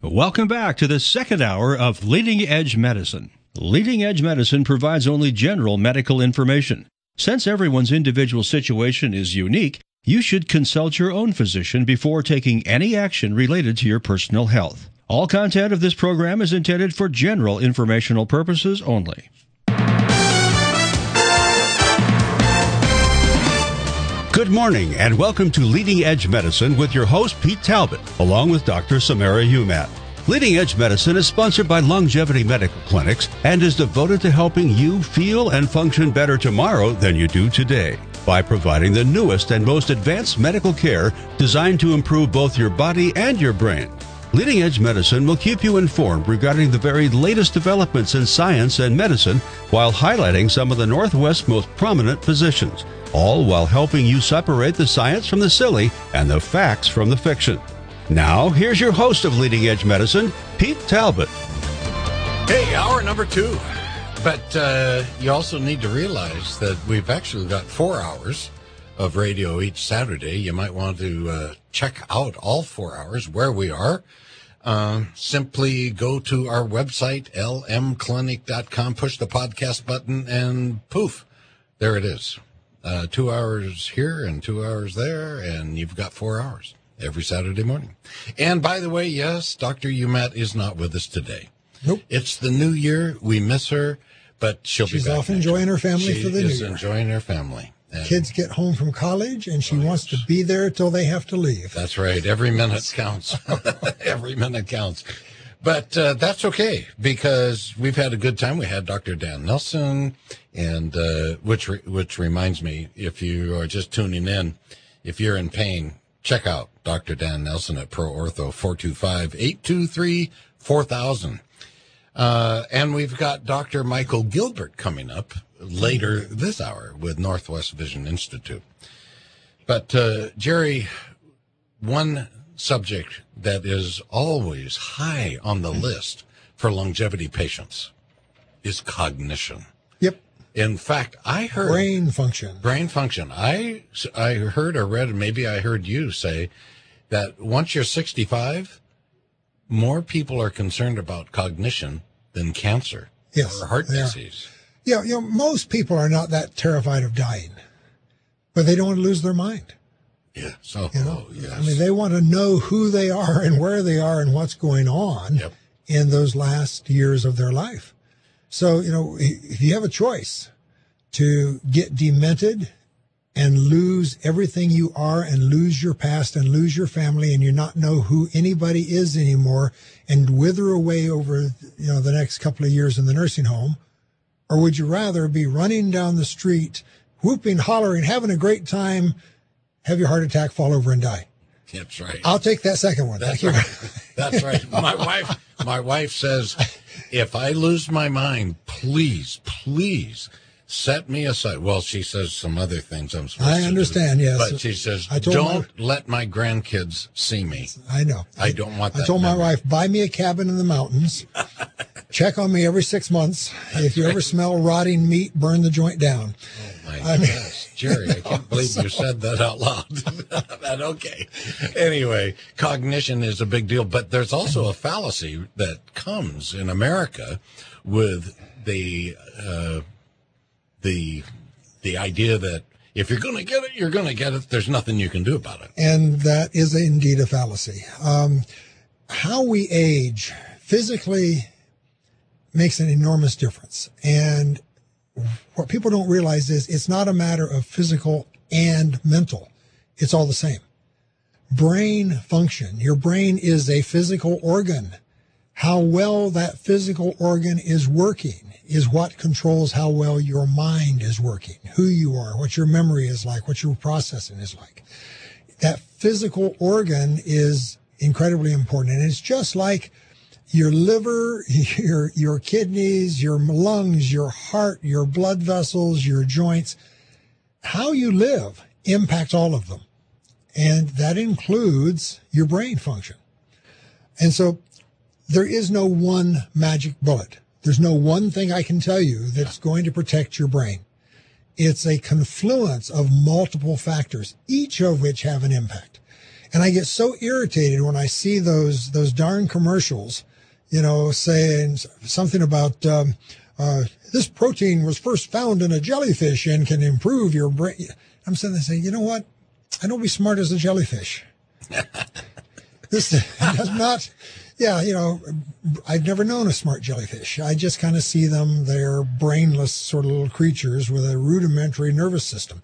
Welcome back to the second hour of Leading Edge Medicine. Leading Edge Medicine provides only general medical information. Since everyone's individual situation is unique, you should consult your own physician before taking any action related to your personal health. All content of this program is intended for general informational purposes only. Good morning and welcome to Leading Edge Medicine with your host Pete Talbot, along with Dr. Samara Umat. Leading Edge Medicine is sponsored by Longevity Medical Clinics and is devoted to helping you feel and function better tomorrow than you do today by providing the newest and most advanced medical care designed to improve both your body and your brain. Leading Edge Medicine will keep you informed regarding the very latest developments in science and medicine while highlighting some of the Northwest's most prominent physicians, all while helping you separate the science from the silly and the facts from the fiction. Now, here's your host of Leading Edge Medicine, Pete Talbot. Hey, hour number 2. But you also need to realize that we've actually got 4 hours of radio each Saturday. You might want to check out all 4 hours where we are. Simply go to our website, lmclinic.com, push the podcast button, and poof, there it is. 2 hours here and 2 hours there, and you've got 4 hours every Saturday morning. And by the way, yes, Dr. Umat is not with us today. Nope. It's the new year. We miss her, but she's be back. She's off enjoying her family for the new year. She is enjoying her family. Kids get home from college, and she wants to be there till they have to leave. That's right. Every minute counts. Every minute counts. But that's okay, because we've had a good time. We had Dr. Dan Nelson, and which reminds me, if you are just tuning in, if you're in pain, check out Dr. Dan Nelson at Pro Ortho, 425-823-4000. And we've got Dr. Michael Gilbert coming up later this hour with Northwest Vision Institute. But, Jerry, one subject that is always high on the list for longevity patients is cognition. Yep. In fact, I heard... Brain function. I heard or read, maybe I heard you say, that once you're 65, more people are concerned about cognition than cancer or heart disease. Yeah, most people are not that terrified of dying, but they don't want to lose their mind. Yeah. So, yes. I mean, they want to know who they are and where they are and what's going on in those last years of their life. So, if you have a choice to get demented and lose everything you are and lose your past and lose your family and you not know who anybody is anymore and wither away over, the next couple of years in the nursing home, or would you rather be running down the street, whooping, hollering, having a great time, have your heart attack, fall over, and die? That's right. I'll take that second one. That's right. That's right. My wife says, if I lose my mind, please set me aside. Well, she says some other things I'm supposed to do. I understand, yes. But she says, don't let my grandkids see me. I know. I don't want that. I told my wife, buy me a cabin in the mountains. Check on me every 6 months. If you ever smell rotting meat, burn the joint down. Oh, my goodness. Jerry, I can't believe you said that out loud. But okay. Anyway, cognition is a big deal, but there's also a fallacy that comes in America with the idea that if you're going to get it, you're going to get it. There's nothing you can do about it. And that is indeed a fallacy. How we age physically makes an enormous difference. And what people don't realize is it's not a matter of physical and mental. It's all the same. Brain function. Your brain is a physical organ. How well that physical organ is working is what controls how well your mind is working, who you are, what your memory is like, what your processing is like. That physical organ is incredibly important. And it's just like your liver, your kidneys, your lungs, your heart, your blood vessels, your joints. How you live impacts all of them. And that includes your brain function. And so there is no one magic bullet. There's no one thing I can tell you that's going to protect your brain. It's a confluence of multiple factors, each of which have an impact. And I get so irritated when I see those darn commercials, saying something about this protein was first found in a jellyfish and can improve your brain. I'm sitting there saying, you know what? I don't be smart as a jellyfish. This does not, I've never known a smart jellyfish. I just kind of see them. They're brainless sort of little creatures with a rudimentary nervous system.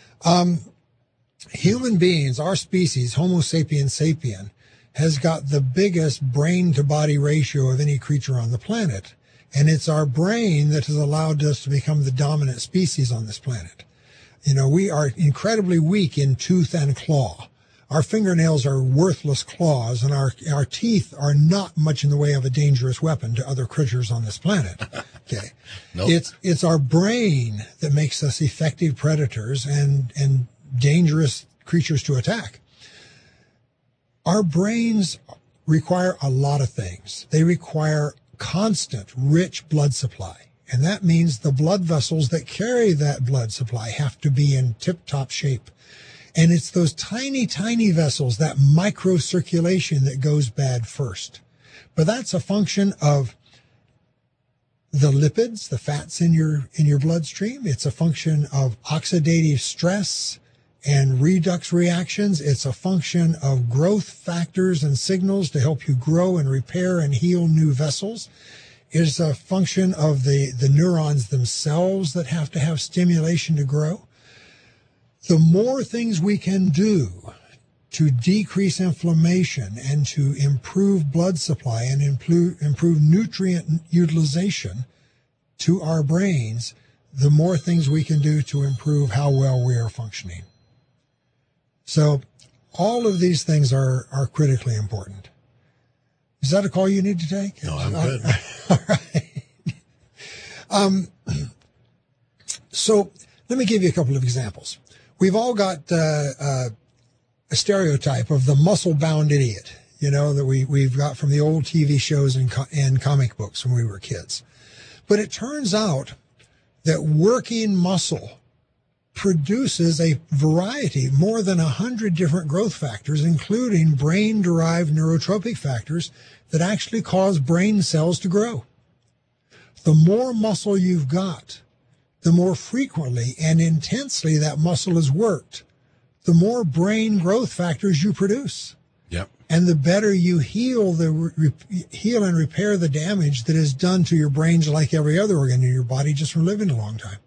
Human beings, our species, Homo sapiens sapien, has got the biggest brain-to-body ratio of any creature on the planet. And it's our brain that has allowed us to become the dominant species on this planet. We are incredibly weak in tooth and claw. Our fingernails are worthless claws, and our teeth are not much in the way of a dangerous weapon to other creatures on this planet. Okay. Nope. It's our brain that makes us effective predators and dangerous creatures to attack. Our brains require a lot of things. They require constant, rich blood supply. And that means the blood vessels that carry that blood supply have to be in tip-top shape. And it's those tiny, tiny vessels, that microcirculation, that goes bad first. But that's a function of the lipids, the fats in your bloodstream. It's a function of oxidative stress and redox reactions. It's a function of growth factors and signals to help you grow and repair and heal new vessels. It's a function of the neurons themselves that have to have stimulation to grow. The more things we can do to decrease inflammation and to improve blood supply and improve nutrient utilization to our brains, the more things we can do to improve how well we are functioning. So all of these things are critically important. Is that a call you need to take? No, I'm good. All right. So let me give you a couple of examples. We've all got a stereotype of the muscle-bound idiot, that we've got from the old TV shows and comic books when we were kids. But it turns out that working muscle produces a variety, more than 100 different growth factors, including brain-derived neurotropic factors that actually cause brain cells to grow. The more muscle you've got, the more frequently and intensely that muscle is worked, the more brain growth factors you produce. Yep. And the better you heal and repair the damage that is done to your brains, like every other organ in your body, just from living a long time.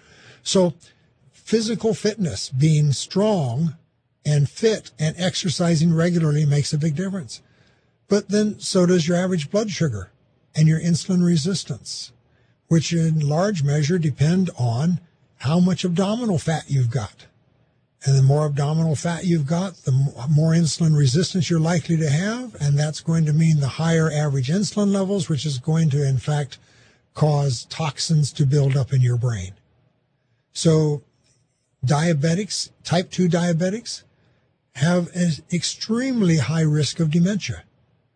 So physical fitness, being strong and fit and exercising regularly, makes a big difference. But then so does your average blood sugar and your insulin resistance, which in large measure depend on how much abdominal fat you've got. And the more abdominal fat you've got, the more insulin resistance you're likely to have, and that's going to mean the higher average insulin levels, which is going to, in fact, cause toxins to build up in your brain. So diabetics, type 2 diabetics, have an extremely high risk of dementia.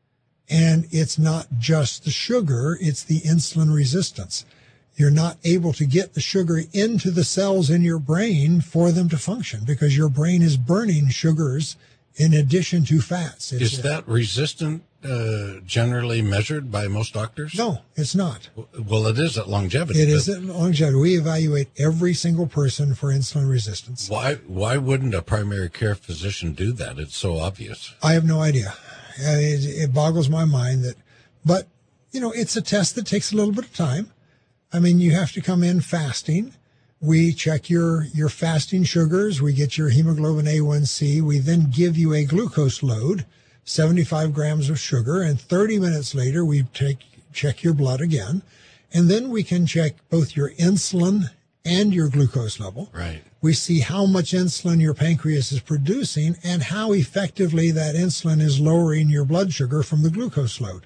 And it's not just the sugar, it's the insulin resistance. You're not able to get the sugar into the cells in your brain for them to function because your brain is burning sugars in addition to fats. Is that resistant generally measured by most doctors? No, it's not. Well, it is at Longevity. It is at Longevity. We evaluate every single person for insulin resistance. Why wouldn't a primary care physician do that? It's so obvious. I have no idea. It boggles my mind that, but, it's a test that takes a little bit of time. I mean, you have to come in fasting. We check your fasting sugars. We get your hemoglobin A1C. We then give you a glucose load, 75 grams of sugar, and 30 minutes later we check your blood again. And then we can check both your insulin and your glucose level. Right. We see how much insulin your pancreas is producing and how effectively that insulin is lowering your blood sugar from the glucose load.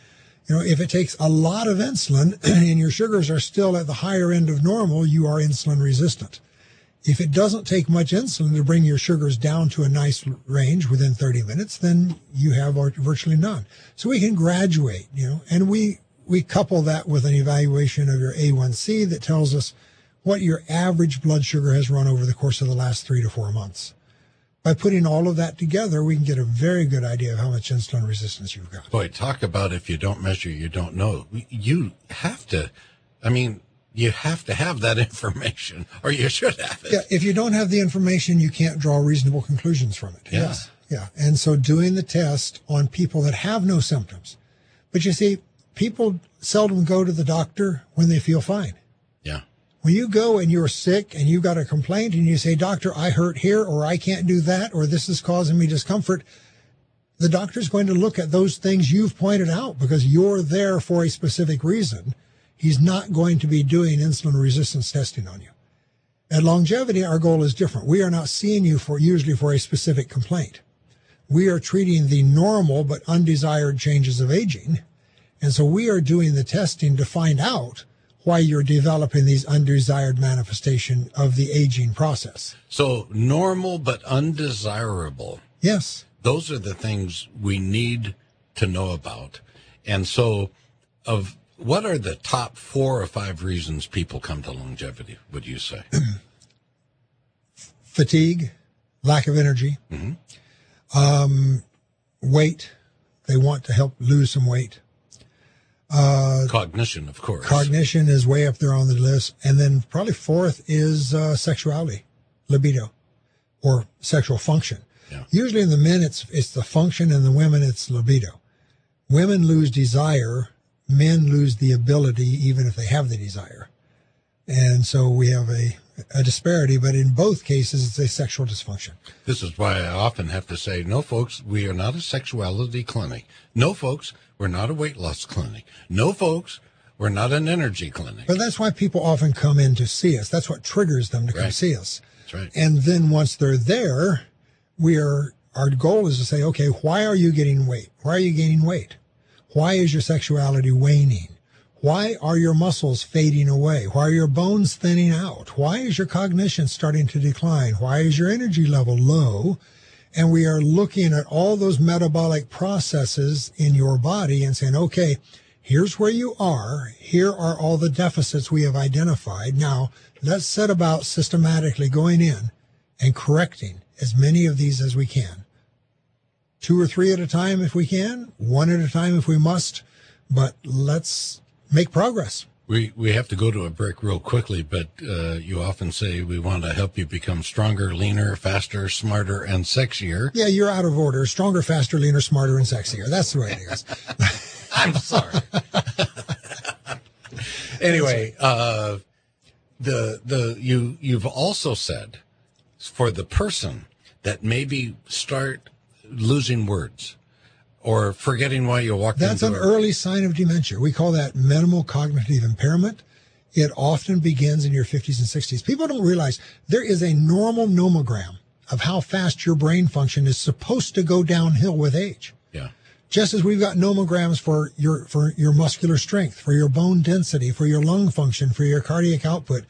If it takes a lot of insulin and your sugars are still at the higher end of normal, you are insulin resistant. If it doesn't take much insulin to bring your sugars down to a nice range within 30 minutes, then you have virtually none. So we can graduate, and we couple that with an evaluation of your A1C that tells us what your average blood sugar has run over the course of the last 3 to 4 months. by putting all of that together, we can get a very good idea of how much insulin resistance you've got. Boy, talk about if you don't measure, you don't know. You have to, you have to have that information, or you should have it. Yeah, if you don't have the information, you can't draw reasonable conclusions from it. Yeah. Yes. Yeah. And so doing the test on people that have no symptoms. But you see, people seldom go to the doctor when they feel fine. Yeah. When you go and you're sick and you've got a complaint and you say, doctor, I hurt here, or I can't do that, or this is causing me discomfort, the doctor's going to look at those things you've pointed out because you're there for a specific reason. He's not going to be doing insulin resistance testing on you. At Longevity, our goal is different. We are not seeing you usually for a specific complaint. We are treating the normal but undesired changes of aging. And so we are doing the testing to find out why you're developing these undesired manifestation of the aging process. So normal but undesirable. Yes. Those are the things we need to know about. And so what are the top 4 or 5 reasons people come to Longevity, would you say? Fatigue, lack of energy, weight. They want to help lose some weight. Cognition, of course. Cognition is way up there on the list. And then probably 4th is sexuality, libido, or sexual function. Yeah. Usually in the men, it's the function, and the women, it's libido. Women lose desire. Men lose the ability, even if they have the desire. And so we have a disparity, but in both cases, it's a sexual dysfunction. This is why I often have to say, no, folks, we are not a sexuality clinic. No, folks, we're not a weight loss clinic. No, folks, we're not an energy clinic. But that's why people often come in to see us. That's what triggers them to come see us. That's right. And then once they're there, our goal is to say, okay, why are you getting weight? Why are you gaining weight? Why is your sexuality waning? Why are your muscles fading away? Why are your bones thinning out? Why is your cognition starting to decline? Why is your energy level low? And we are looking at all those metabolic processes in your body and saying, okay, here's where you are. Here are all the deficits we have identified. Now, let's set about systematically going in and correcting as many of these as we can. 2 or 3 at a time if we can, 1 at a time if we must, but let's make progress. We have to go to a break real quickly, but you often say we want to help you become stronger, leaner, faster, smarter, and sexier. Yeah, you're out of order. Stronger, faster, leaner, smarter, and sexier. That's the way it is. I'm sorry. Anyway, you've also said for the person that maybe start losing words or forgetting why you walked That's into an early sign of dementia. We call that minimal cognitive impairment. It often begins in your 50s and 60s. People don't realize there is a normal nomogram of how fast your brain function is supposed to go downhill with age. Yeah. Just as we've got nomograms for your muscular strength, for your bone density, for your lung function, for your cardiac output.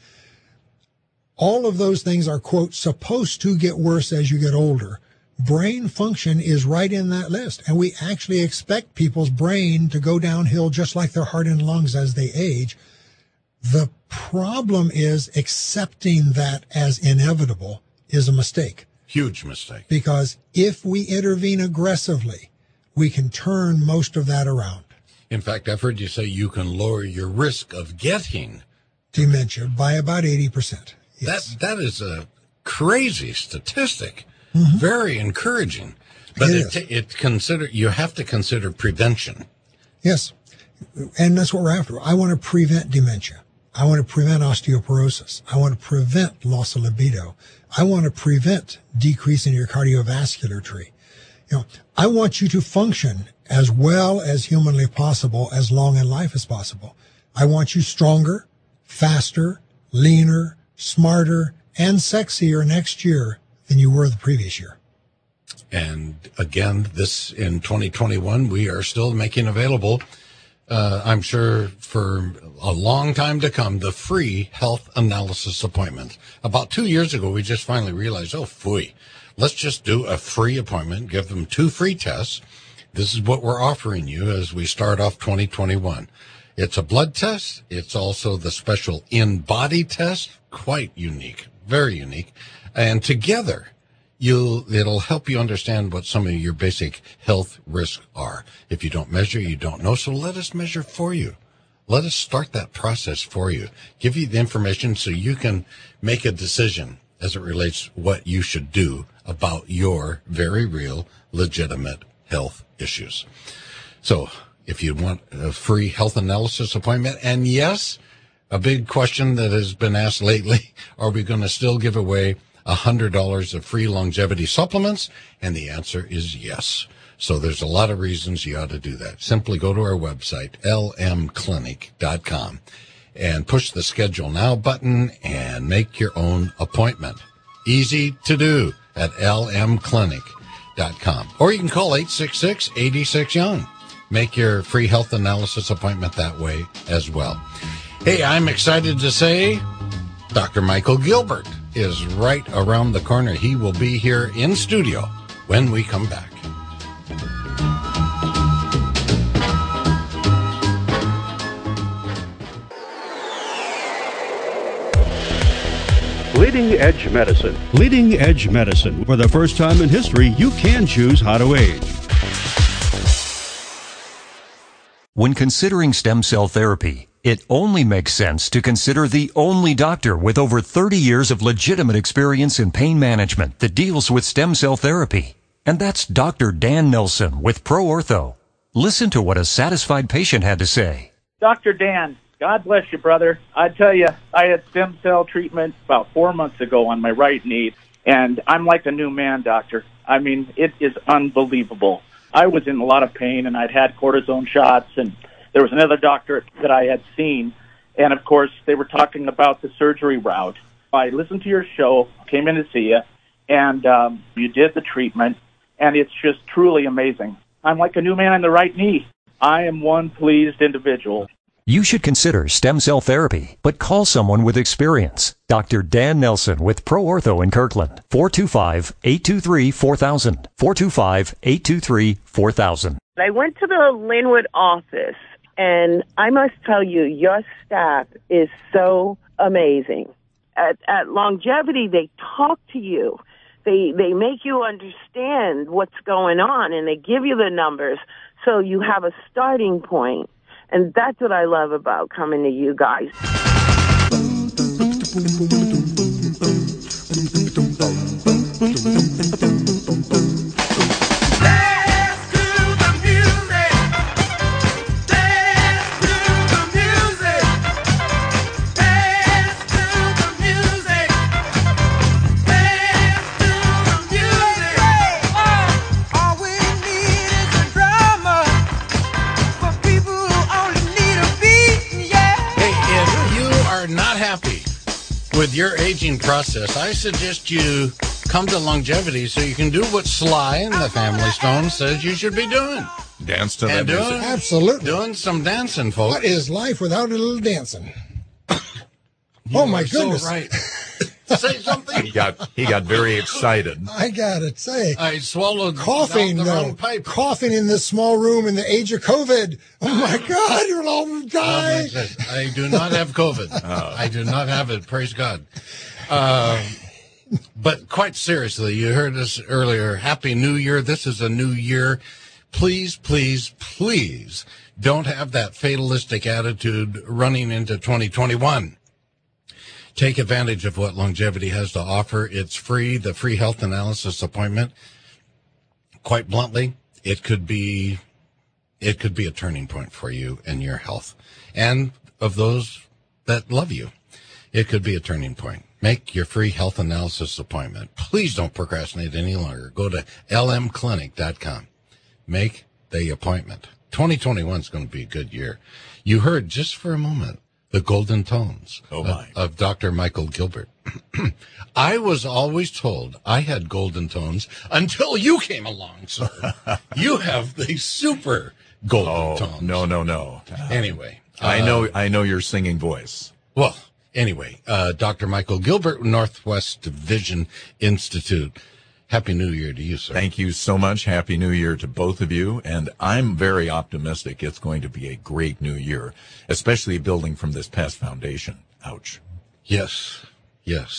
All of those things are, quote, supposed to get worse as you get older. Brain function is right in that list. And we actually expect people's brain to go downhill just like their heart and lungs as they age. The problem is accepting that as inevitable is a mistake. Huge mistake. Because if we intervene aggressively, we can turn most of that around. In fact, I've heard you say you can lower your risk of getting dementia by about 80%. Yes. That is a crazy statistic. Mm-hmm. Very encouraging. But you have to consider prevention. Yes. And that's what we're after. I want to prevent dementia. I want to prevent osteoporosis. I want to prevent loss of libido. I want to prevent decrease in your cardiovascular tree. I want you to function as well as humanly possible, as long in life as possible. I want you stronger, faster, leaner, smarter, and sexier next year than you were the previous year. And again, this in 2021, we are still making available, I'm sure for a long time to come, the free health analysis appointment. About 2 years ago, we just finally realized, let's just do a free appointment, give them 2 free tests. This is what we're offering you as we start off 2021. It's a blood test. It's also the special in-body test, quite unique, very unique. And together, it'll help you understand what some of your basic health risks are. If you don't measure, you don't know. So let us measure for you. Let us start that process for you. Give you the information so you can make a decision as it relates what you should do about your very real, legitimate health issues. So if you want a free health analysis appointment, and yes, a big question that has been asked lately, are we going to still give away $100 of free longevity supplements? And the answer is yes. So there's a lot of reasons you ought to do that. Simply go to our website, lmclinic.com, and push the Schedule Now button and make your own appointment. Easy to do at lmclinic.com. Or you can call 866-86-YOUNG. Make your free health analysis appointment that way as well. Hey, I'm excited to say Dr. Michael Gilbert is right around the corner. He will be here in studio when we come back. Leading Edge Medicine. Leading Edge Medicine. For the first time in history, you can choose how to age. When considering stem cell therapy, it only makes sense to consider the only doctor with over 30 years of legitimate experience in pain management that deals with stem cell therapy. And that's Dr. Dan Nelson with ProOrtho. Listen to what a satisfied patient had to say. Dr. Dan, God bless you, brother. I tell you, I had stem cell treatment about 4 months ago on my right knee, and I'm like a new man, doctor. I mean, it is unbelievable. I was in a lot of pain, and I'd had cortisone shots, and there was another doctor that I had seen, and, of course, they were talking about the surgery route. I listened to your show, came in to see you, and you did the treatment, and it's just truly amazing. I'm like a new man on the right knee. I am one pleased individual. You should consider stem cell therapy, but call someone with experience. Dr. Dan Nelson with ProOrtho in Kirkland. 425-823-4000. 425-823-4000. I went to the Linwood office, and I must tell you, your staff is so amazing. At Longevity, they talk to you. They make you understand what's going on, and they give you the numbers so you have a starting point. And that's what I love about coming to you guys. With your aging process, I suggest you come to Longevity so you can do what Sly and the Family Stone says you should be doing. Dance to that music. Absolutely. Doing some dancing, folks. What is life without a little dancing? Oh, my goodness. So right. Say something. He got very excited. I gotta say, I swallowed coughing, the wrong pipe. Coughing in this small room in the age of COVID. Oh my God, you'll all die. I do not have COVID. I do not have it. Praise God. But quite seriously, you heard us earlier. Happy New Year. This is a new year. Please, please, please don't have that fatalistic attitude running into 2021. Take advantage of what Longevity has to offer. It's free, the free health analysis appointment. Quite bluntly, it could be a turning point for you and your health and of those that love you. It could be a turning point. Make your free health analysis appointment. Please don't procrastinate any longer. Go to lmclinic.com. Make the appointment. 2021 is going to be a good year. You heard just for a moment the golden tones of Dr. Michael Gilbert. I was always told I had golden tones until you came along, sir. You have the super golden tones. No. Anyway. I know your singing voice. Well, anyway, Dr. Michael Gilbert, Northwest Vision Institute. Happy New Year to you, sir. Thank you so much. Happy New Year to both of you. And I'm very optimistic it's going to be a great new year, especially building from this past foundation. Ouch. Yes.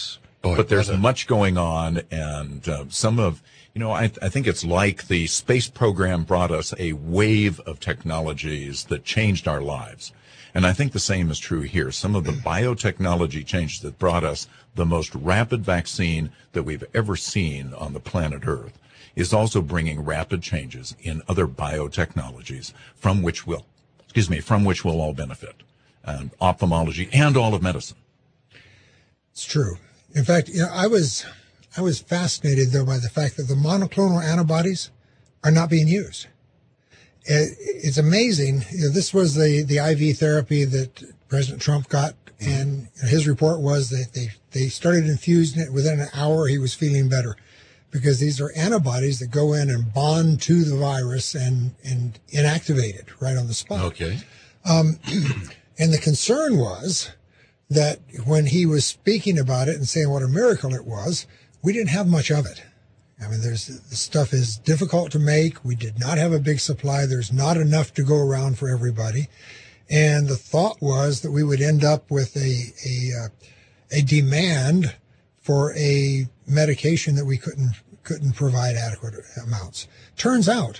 Boy, but there's much going on, and some of, I think it's like the space program brought us a wave of technologies that changed our lives. And I think the same is true here. Some of the biotechnology changes that brought us the most rapid vaccine that we've ever seen on the planet Earth is also bringing rapid changes in other biotechnologies from which we'll all benefit. Ophthalmology and all of medicine. It's true. In fact, I was fascinated, though, by the fact that the monoclonal antibodies are not being used. It's amazing. This was the IV therapy that President Trump got, and his report was that they started infusing it. Within an hour, he was feeling better, because these are antibodies that go in and bond to the virus and inactivate it right on the spot. Okay. And the concern was that when he was speaking about it and saying what a miracle it was, we didn't have much of it. I mean, the stuff is difficult to make. We did not have a big supply. There's not enough to go around for everybody. And the thought was that we would end up with a demand for a medication that we couldn't provide adequate amounts. Turns out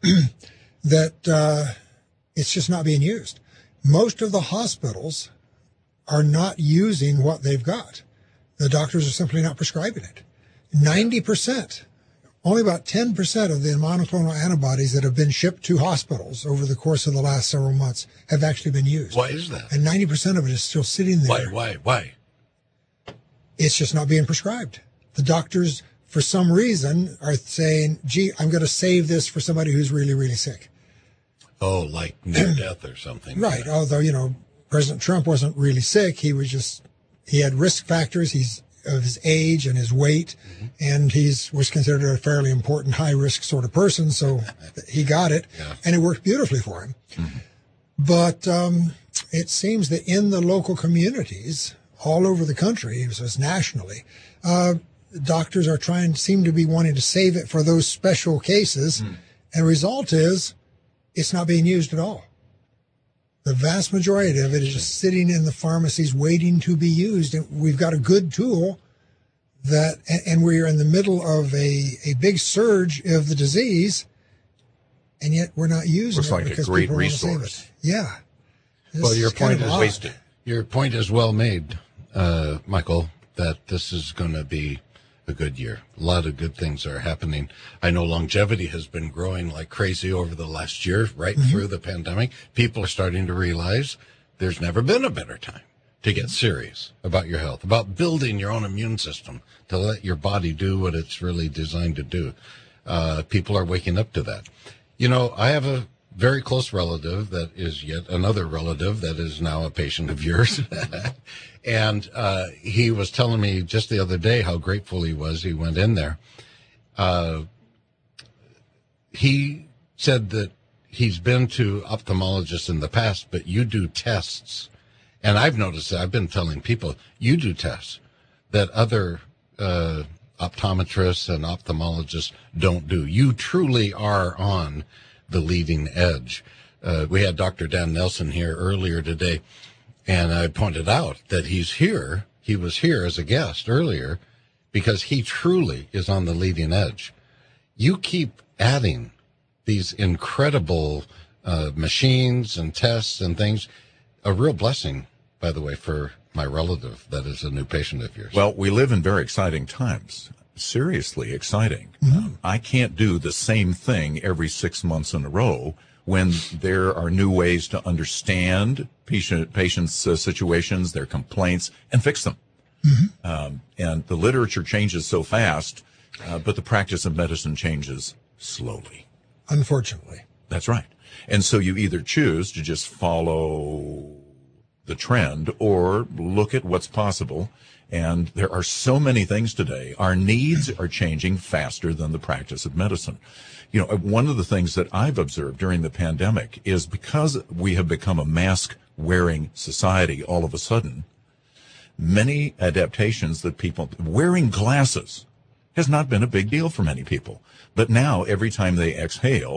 that it's just not being used. Most of the hospitals are not using what they've got. The doctors are simply not prescribing it. 90%, only about 10% of the monoclonal antibodies that have been shipped to hospitals over the course of the last several months have actually been used. Why is that? And 90% of it is still sitting there. Why? It's just not being prescribed. The doctors, for some reason, are saying, gee, I'm going to save this for somebody who's really, really sick. Oh, like near death or something. Right. Although, President Trump wasn't really sick. He had risk factors. He's of his age and his weight, and was considered a fairly important high risk sort of person. So he got it, and it worked beautifully for him. Mm-hmm. But it seems that in the local communities all over the country, so it's nationally, doctors seem to be wanting to save it for those special cases. And the result is it's not being used at all. The vast majority of it is just sitting in the pharmacies waiting to be used. And we've got a good tool and we're in the middle of a big surge of the disease, and yet we're not using it. Looks like a great resource. Yeah. Well, your point is wasted. Your point is well made, Michael, that this is going to be a good year. A lot of good things are happening. I know longevity has been growing like crazy over the last year, right through the pandemic. People are starting to realize there's never been a better time to get serious about your health, about building your own immune system to let your body do what it's really designed to do. People are waking up to that. I have a very close relative that is yet another relative that is now a patient of yours. And he was telling me just the other day how grateful he was. He went in there. He said that he's been to ophthalmologists in the past, but you do tests. And I've noticed that. I've been telling people, you do tests that other optometrists and ophthalmologists don't do. You truly are on the leading edge. We had Dr. Dan Nelson here earlier today, and I pointed out that he was here as a guest earlier because he truly is on the leading edge. You keep adding these incredible machines and tests and things. A real blessing, by the way, for my relative that is a new patient of yours. Well, we live in very exciting times. Seriously exciting. I can't do the same thing every 6 months in a row when there are new ways to understand patients' situations, their complaints, and fix them. And the literature changes so fast, but the practice of medicine changes slowly. Unfortunately. That's right. And so you either choose to just follow the trend or look at what's possible. And there are so many things today. Our needs are changing faster than the practice of medicine. One of the things that I've observed during the pandemic is because we have become a mask-wearing society all of a sudden, many adaptations that people, wearing glasses has not been a big deal for many people. But now every time they exhale,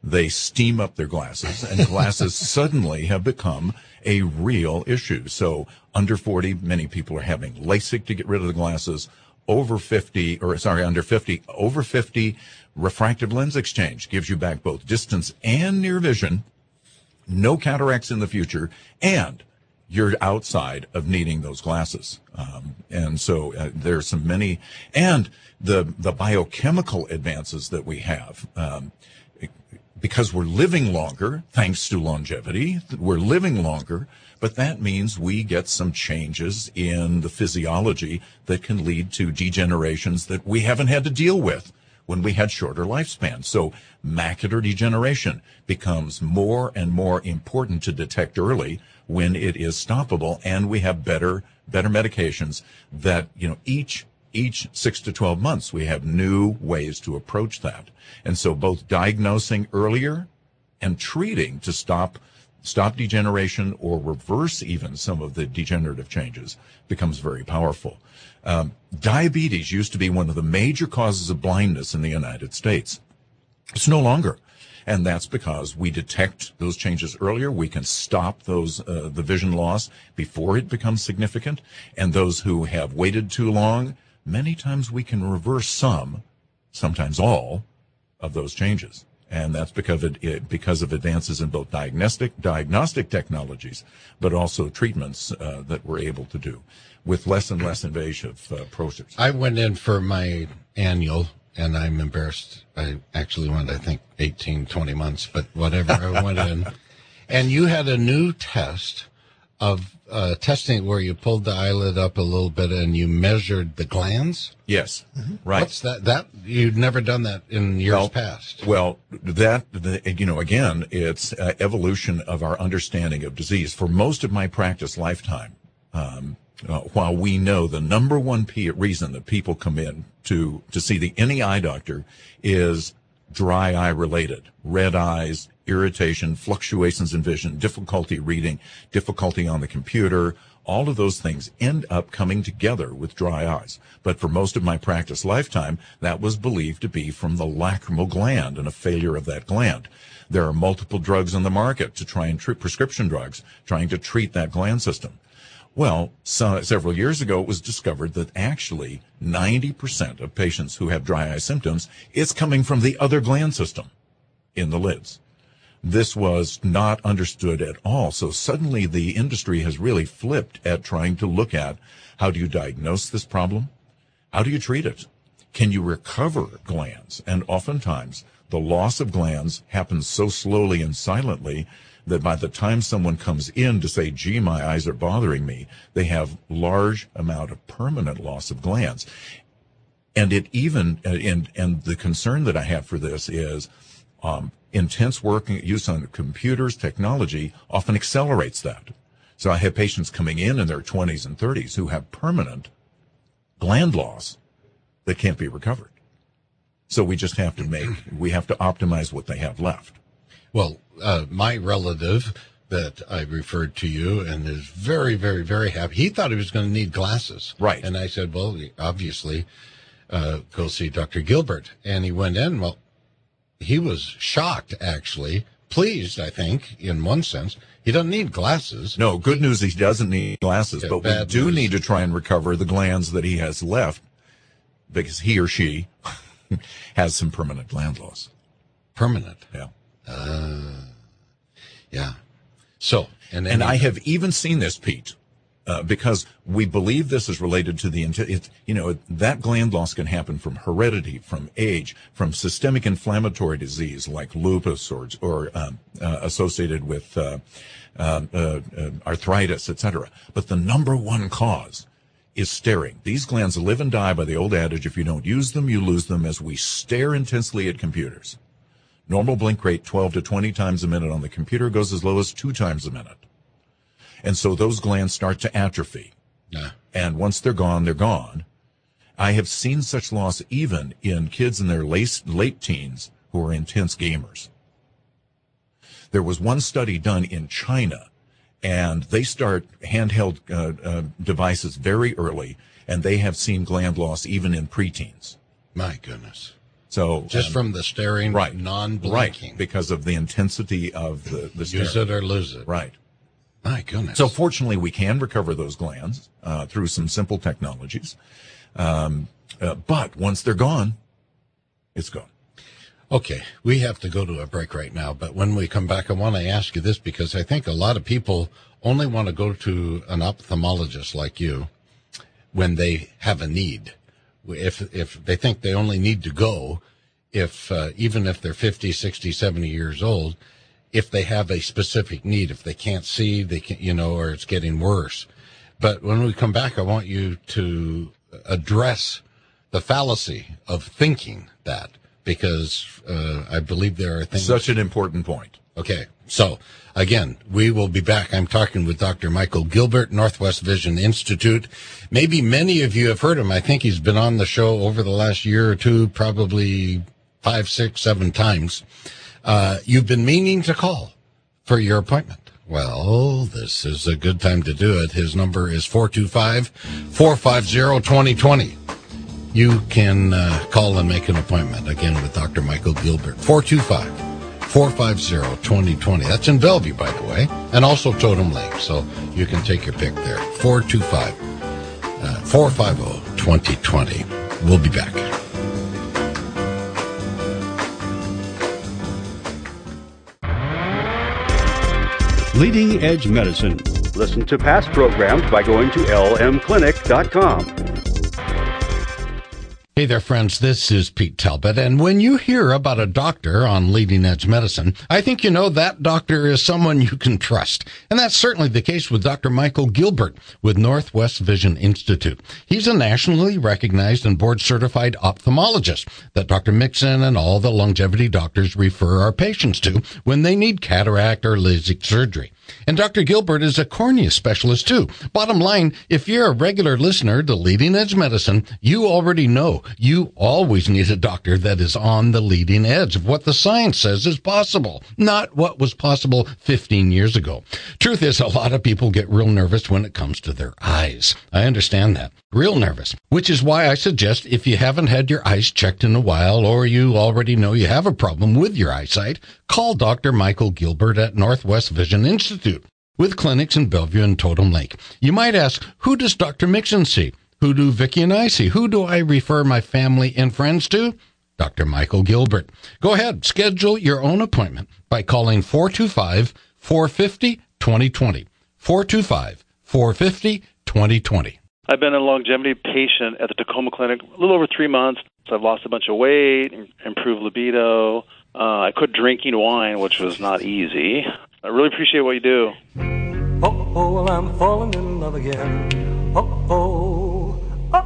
they steam up their glasses, and glasses suddenly have become a real issue. So under 40, many people are having LASIK to get rid of the glasses. Under 50, over 50, refractive lens exchange gives you back both distance and near vision, no cataracts in the future, and you're outside of needing those glasses. And so there's some many, and the biochemical advances that we have, because we're living longer, thanks to longevity, we're living longer, but that means we get some changes in the physiology that can lead to degenerations that we haven't had to deal with when we had shorter lifespans. So macular degeneration becomes more and more important to detect early when it is stoppable, and we have better medications that, each 6 to 12 months, we have new ways to approach that. And so both diagnosing earlier and treating to stop degeneration or reverse even some of the degenerative changes becomes very powerful. Diabetes used to be one of the major causes of blindness in the United States. It's no longer. And that's because we detect those changes earlier. We can stop the vision loss before it becomes significant. And those who have waited too long, many times we can reverse sometimes all, of those changes. And that's because of advances in both diagnostic technologies, but also treatments that we're able to do with less and less invasive procedures. I went in for my annual, and I'm embarrassed. I actually went, I think, 18, 20 months, but whatever. I went in. And you had a new test of testing where you pulled the eyelid up a little bit and you measured the glands? Yes, right. What's that? You'd never done that in years past. Well, again, it's evolution of our understanding of disease. For most of my practice lifetime, while we know the number one reason that people come in to see any eye doctor is dry eye related, red eyes, irritation, fluctuations in vision, difficulty reading, difficulty on the computer, all of those things end up coming together with dry eyes. But for most of my practice lifetime, that was believed to be from the lacrimal gland and a failure of that gland. There are multiple drugs on the market to try and treat, prescription drugs, trying to treat that gland system. Well, several years ago, it was discovered that actually 90% of patients who have dry eye symptoms, it's coming from the other gland system in the lids. This was not understood at all. So suddenly the industry has really flipped at trying to look at how do you diagnose this problem? How do you treat it? Can you recover glands? And oftentimes the loss of glands happens so slowly and silently that by the time someone comes in to say, gee, my eyes are bothering me, they have large amount of permanent loss of glands. And it even, and the concern that I have for this is, intense use on computers, technology often accelerates that. So I have patients coming in their 20s and 30s who have permanent gland loss that can't be recovered. So we just have to optimize what they have left. Well, my relative that I referred to you and is very, very, very happy. He thought he was going to need glasses. Right. And I said, well, obviously, go see Dr. Gilbert. And he went in. Well, he was shocked, actually. Pleased, I think, in one sense. He doesn't need glasses. No, good news, he doesn't need glasses, but we do need to try and recover the glands that he has left because he or she has some permanent gland loss. Permanent? Yeah. Yeah. So, and I have even seen this, Pete, because we believe this is related to that gland loss can happen from heredity, from age, from systemic inflammatory disease like lupus or associated with arthritis, etc. But the number one cause is staring. These glands live and die by the old adage, if you don't use them, you lose them, as we stare intensely at computers. Normal blink rate 12 to 20 times a minute on the computer goes as low as 2 times a minute. And so those glands start to atrophy. Yeah. And once they're gone, they're gone. I have seen such loss even in kids in their late teens who are intense gamers. There was one study done in China, and they start handheld devices very early, and they have seen gland loss even in preteens. My goodness. So just from the staring, right, non-blinking. Right, because of the intensity of the staring. Use it or lose it. Right. My goodness. So fortunately, we can recover those glands through some simple technologies. But once they're gone, it's gone. Okay, we have to go to a break right now, but when we come back, I want to ask you this because I think a lot of people only want to go to an ophthalmologist like you when they have a need. If they think they only need to go, even if they're 50, 60, 70 years old, if they have a specific need, if they can't see, they can, or it's getting worse. But when we come back, I want you to address the fallacy of thinking that. Because I believe there are things. Such an important point. Okay. So, again, we will be back. I'm talking with Dr. Michael Gilbert, Northwest Vision Institute. Maybe many of you have heard him. I think he's been on the show over the last year or two, probably 5, 6, 7 times. You've been meaning to call for your appointment. Well, this is a good time to do it. His number is 425-450-2020. You can call and make an appointment, again, with Dr. Michael Gilbert. 425-450-2020. That's in Bellevue, by the way, and also Totem Lake, so you can take your pick there. 425-450-2020. We'll be back. Leading Edge Medicine. Listen to past programs by going to lmclinic.com. Hey there, friends. This is Pete Talbot. And when you hear about a doctor on Leading Edge Medicine, I think you know that doctor is someone you can trust. And that's certainly the case with Dr. Michael Gilbert with Northwest Vision Institute. He's a nationally recognized and board-certified ophthalmologist that Dr. Mixon and all the longevity doctors refer our patients to when they need cataract or LASIK surgery. And Dr. Gilbert is a cornea specialist, too. Bottom line, if you're a regular listener to Leading Edge Medicine, you already know you always need a doctor that is on the leading edge of what the science says is possible, not what was possible 15 years ago. Truth is, a lot of people get real nervous when it comes to their eyes. I understand that. Real nervous, which is why I suggest if you haven't had your eyes checked in a while or you already know you have a problem with your eyesight, call Dr. Michael Gilbert at Northwest Vision Institute with clinics in Bellevue and Totem Lake. You might ask, who does Dr. Mixon see? Who do Vicki and I see? Who do I refer my family and friends to? Dr. Michael Gilbert. Go ahead, schedule your own appointment by calling 425-450-2020. 425-450-2020. I've been a longevity patient at the Tacoma Clinic a little over 3 months. So I've lost a bunch of weight, improved libido. I quit drinking wine, which was not easy. I really appreciate what you do. Oh, well, I'm falling in love again. Oh.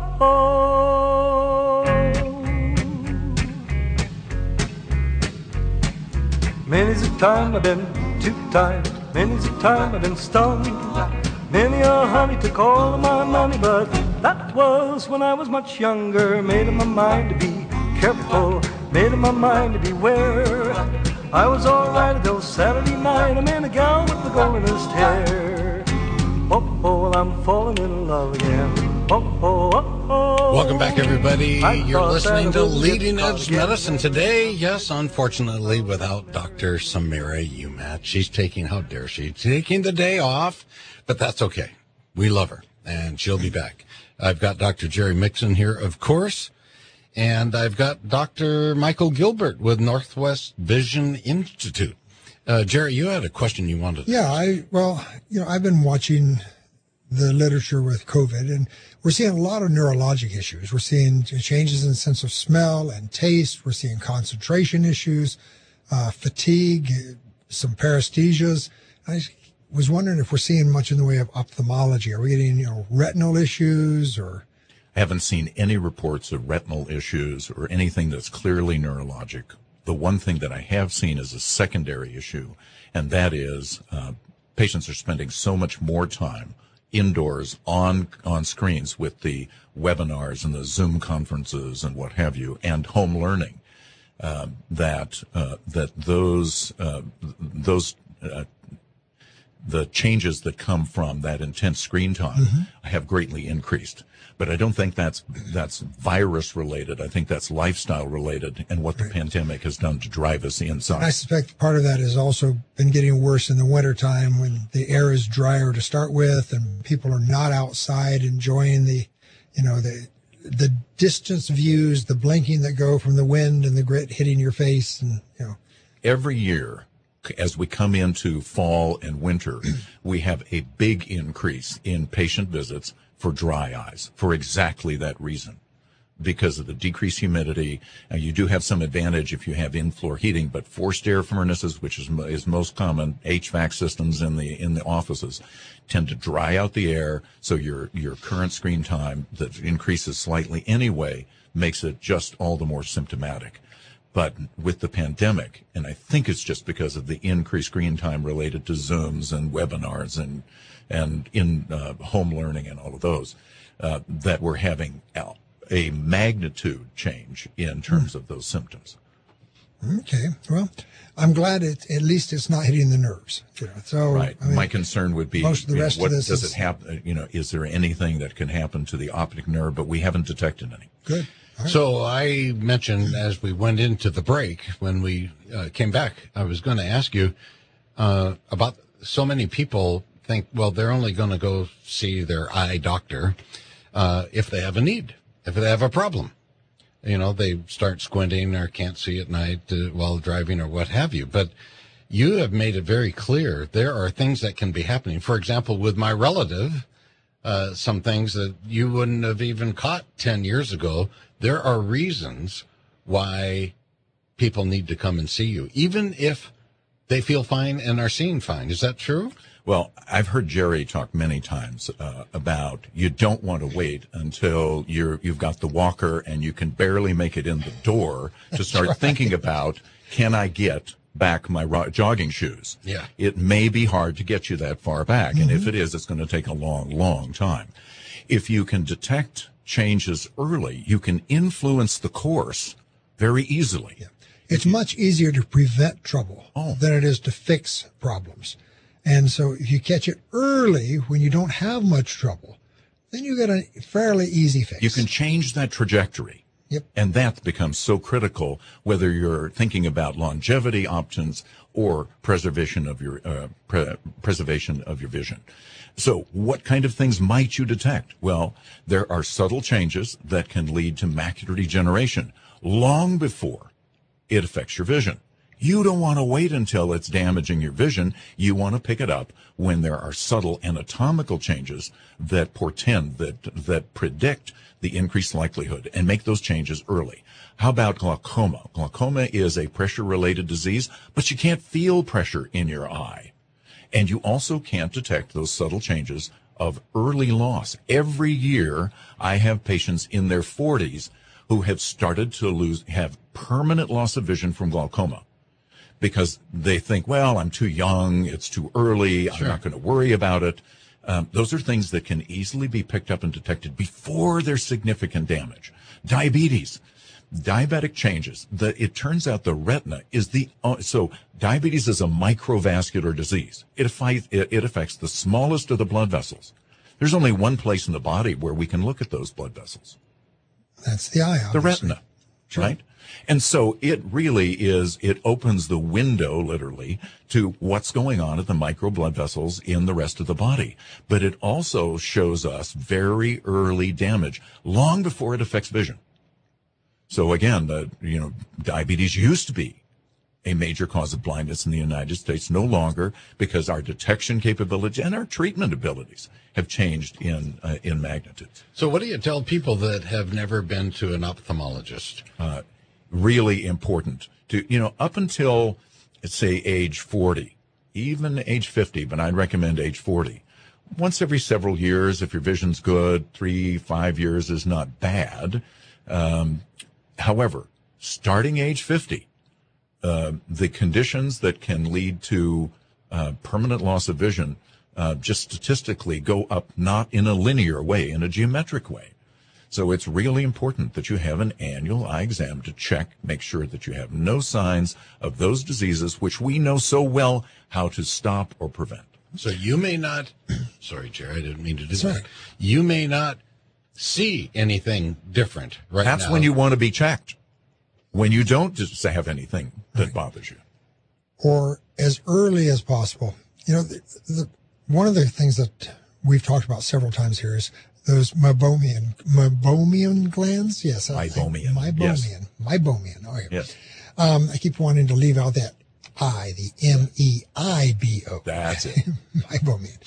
Many's the time I've been too tired. Many's the time I've been stung. Many a honey took all of my money, but that was when I was much younger. Made up my mind to be careful, made up my mind to beware. I was all right until Saturday night. I met a gal with the goldenest hair. Oh, I'm falling in love again. Welcome back, everybody. You're listening to Leading Edge Medicine today. Yes, unfortunately, without Dr. Samira Umat. She's taking the day off, but that's okay. We love her, and she'll be back. I've got Dr. Jerry Mixon here, of course, and I've got Dr. Michael Gilbert with Northwest Vision Institute. Jerry, you had a question you wanted to ask. I've been watching the literature with COVID, and we're seeing a lot of neurologic issues. We're seeing changes in sense of smell and taste. We're seeing concentration issues, fatigue, some paresthesias. I was wondering if we're seeing much in the way of ophthalmology. Are we getting, retinal issues or? I haven't seen any reports of retinal issues or anything that's clearly neurologic. The one thing that I have seen is a secondary issue, and that is patients are spending so much more time indoors on screens with the webinars and the Zoom conferences and what have you, and home learning, that those the changes that come from that intense screen time have greatly increased. But I don't think that's virus related. I think that's lifestyle related and what the pandemic has done to drive us inside. I suspect part of that has also been getting worse in the wintertime when the air is drier to start with and people are not outside enjoying the distance views, the blinking that go from the wind and the grit hitting your face. And, every year, as we come into fall and winter, we have a big increase in patient visits for dry eyes for exactly that reason, because of the decreased humidity. You do have some advantage if you have in-floor heating, but forced air furnaces, which is most common, HVAC systems in the offices, tend to dry out the air. So your current screen time that increases slightly anyway makes it just all the more symptomatic. But with the pandemic, and I think it's just because of the increased screen time related to Zooms and webinars and in home learning and all of those, that we're having a magnitude change in terms of those symptoms. Okay, well, I'm glad at least it's not hitting the nerves. So right. I mean, my concern would be most of the rest what of this does it happen? Is there anything that can happen to the optic nerve? But we haven't detected any. Good. Right. So I mentioned as we went into the break, when we came back, I was going to ask you about so many people think, well, they're only going to go see their eye doctor if they have a need, if they have a problem. They start squinting or can't see at night while driving or what have you. But you have made it very clear there are things that can be happening. For example, with my relative, some things that you wouldn't have even caught 10 years ago. There are reasons why people need to come and see you, even if they feel fine and are seeing fine. Is that true? Well, I've heard Jerry talk many times about you don't want to wait until you've got the walker and you can barely make it in the door to start thinking about, can I get back my jogging shoes? Yeah. It may be hard to get you that far back. And if it is, it's going to take a long, long time. If you can detect changes early, you can influence the course very easily. Yeah. It's much easier to prevent trouble than it is to fix problems. And so if you catch it early when you don't have much trouble, then you get a fairly easy fix. You can change that trajectory. Yep. And that becomes so critical, whether you're thinking about longevity options or preservation of your vision. So what kind of things might you detect? Well, there are subtle changes that can lead to macular degeneration long before it affects your vision. You don't want to wait until it's damaging your vision. You want to pick it up when there are subtle anatomical changes that portend, that predict the increased likelihood, and make those changes early. How about glaucoma? Glaucoma is a pressure-related disease, but you can't feel pressure in your eye. And you also can't detect those subtle changes of early loss. Every year, I have patients in their 40s who have started to have permanent loss of vision from glaucoma, because they think, well, I'm too young, it's too early, I'm not going to worry about it. Those are things that can easily be picked up and detected before there's significant damage. Diabetes, diabetic changes. It turns out the retina is so diabetes is a microvascular disease. It affects the smallest of the blood vessels. There's only one place in the body where we can look at those blood vessels. That's the eye, obviously. The retina, right? And so it really it opens the window, literally, to what's going on at the micro blood vessels in the rest of the body. But it also shows us very early damage, long before it affects vision. So again, diabetes used to be a major cause of blindness in the United States, no longer, because our detection capability and our treatment abilities have changed in magnitude. So what do you tell people that have never been to an ophthalmologist? Really important to, up until, let's say, age 40, even age 50, but I'd recommend age 40. Once every several years, if your vision's good, 3-5 years is not bad. However, starting age 50, the conditions that can lead to permanent loss of vision just statistically go up, not in a linear way, in a geometric way. So it's really important that you have an annual eye exam to check, make sure that you have no signs of those diseases which we know so well how to stop or prevent. So you may not, sorry, Jerry, I didn't mean to do That's that. right. You may not see anything different right now. That's when you want to be checked. When you don't just have anything that bothers you. Or as early as possible. You know, one of the things that we've talked about several times here is those meibomian glands. Yes. Meibomian. Meibomian. Oh, yeah. Yes. I keep wanting to leave out that I, the MEIBO. That's it. Meibomian.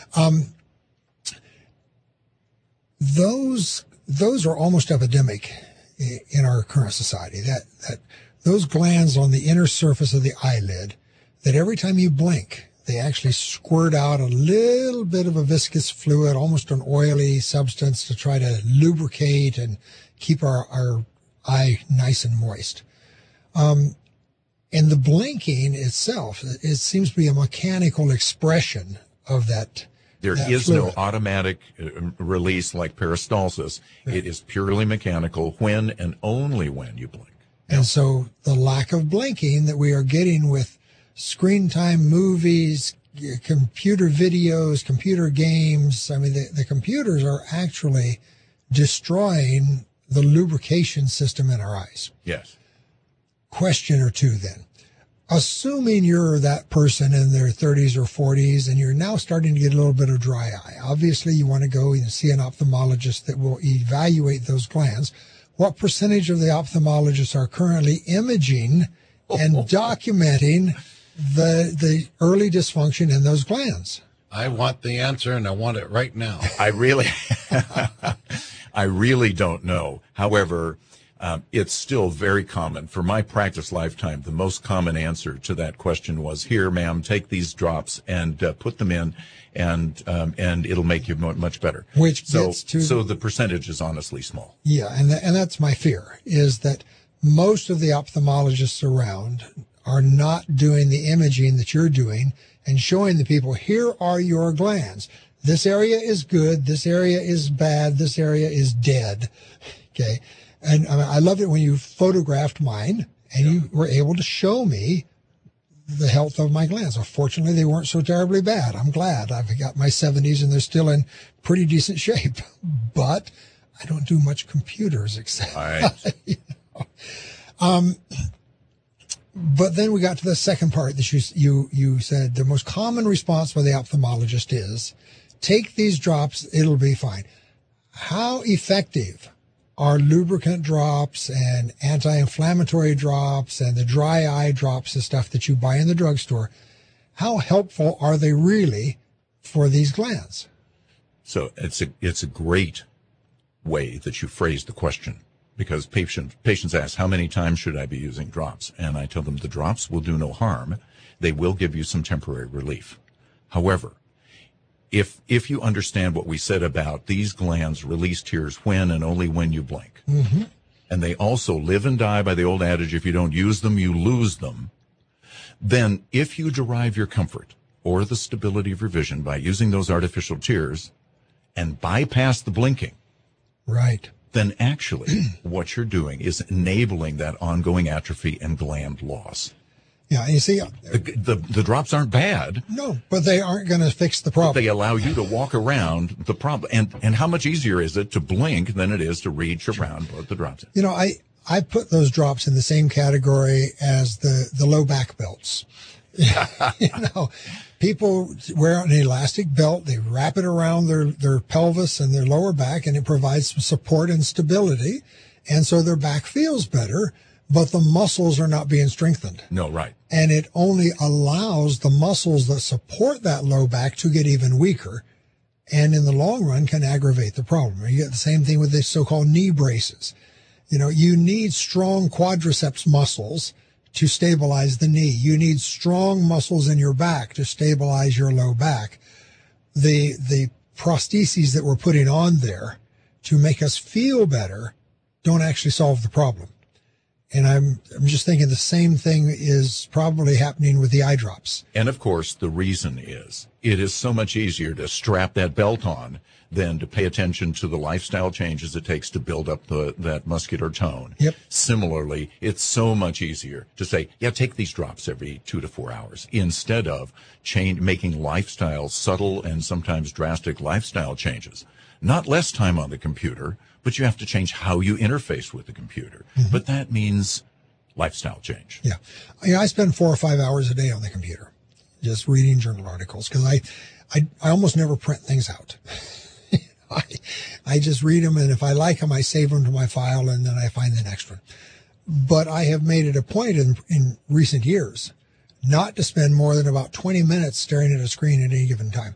Those are almost epidemic in our current society. That those glands on the inner surface of the eyelid, that every time you blink, they actually squirt out a little bit of a viscous fluid, almost an oily substance, to try to lubricate and keep our eye nice and moist. And the blinking itself, it seems to be a mechanical expression of that. There is no automatic release like peristalsis. Right. It is purely mechanical when and only when you blink. And so the lack of blinking that we are getting with screen time, movies, computer videos, computer games, I mean, the computers are actually destroying the lubrication system in our eyes. Yes. Question or two then. Assuming you're that person in their 30s or 40s and you're now starting to get a little bit of dry eye, obviously you want to go and see an ophthalmologist that will evaluate those glands. What percentage of the ophthalmologists are currently imaging and documenting the early dysfunction in those glands? I want the answer, and I want it right now. I really don't know. However, it's still very common. For my practice lifetime, the most common answer to that question was, here, ma'am, take these drops and put them in, and it'll make you much better. Which gets so the percentage is honestly small. Yeah, and that's my fear, is that most of the ophthalmologists around are not doing the imaging that you're doing and showing the people, here are your glands. This area is good. This area is bad. This area is dead. Okay. And I loved it when you photographed mine and you were able to show me the health of my glands. Fortunately, they weren't so terribly bad. I'm glad. I've got my 70s and they're still in pretty decent shape, but I don't do much computers except, right. You know. But then we got to the second part that you said the most common response by the ophthalmologist is, take these drops, it'll be fine. How effective are lubricant drops and anti-inflammatory drops and the dry eye drops and stuff that you buy in the drugstore? How helpful are they really for these glands? So it's a great way that you phrase the question, because patients ask, how many times should I be using drops? And I tell them the drops will do no harm. They will give you some temporary relief. However, if you understand what we said about these glands release tears when and only when you blink, mm-hmm. and they also live and die by the old adage, if you don't use them, you lose them, then if you derive your comfort or the stability of your vision by using those artificial tears and bypass the blinking, right, then actually what you're doing is enabling that ongoing atrophy and gland loss. Yeah, you see, the drops aren't bad. No, but they aren't going to fix the problem. They allow you to walk around the problem. And how much easier is it to blink than it is to reach around both the drops? You know, I put those drops in the same category as the low back belts. You know, people wear an elastic belt. They wrap it around their pelvis and their lower back, and it provides some support and stability. And so their back feels better, but the muscles are not being strengthened. No, right. And it only allows the muscles that support that low back to get even weaker, and in the long run can aggravate the problem. You get the same thing with the so-called knee braces. You know, you need strong quadriceps muscles to stabilize the knee. You need strong muscles in your back to stabilize your low back. The prostheses that we're putting on there to make us feel better don't actually solve the problem. And I'm just thinking the same thing is probably happening with the eye drops. And of course, the reason is it is so much easier to strap that belt on than to pay attention to the lifestyle changes it takes to build up that muscular tone. Yep. Similarly, it's so much easier to say, yeah, take these drops every 2 to 4 hours instead of making lifestyle subtle and sometimes drastic lifestyle changes. Not less time on the computer, but you have to change how you interface with the computer. Mm-hmm. But that means lifestyle change. Yeah. I spend 4 or 5 hours a day on the computer just reading journal articles because I almost never print things out. I just read them, and if I like them, I save them to my file, and then I find the next one. But I have made it a point in recent years not to spend more than about 20 minutes staring at a screen at any given time.